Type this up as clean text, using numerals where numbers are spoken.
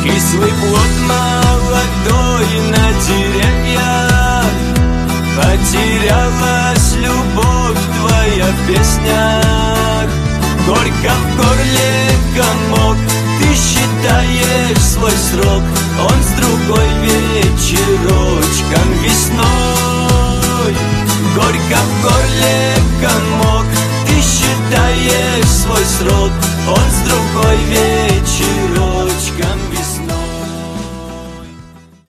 Кислый плод молодой на деревьях. Потерялась любовь твоя в песнях. Горько в горле комок, ты считаешь свой срок. Он с другой вечерочком весной. Горько в горле комок, ты считаешь свой срок. Он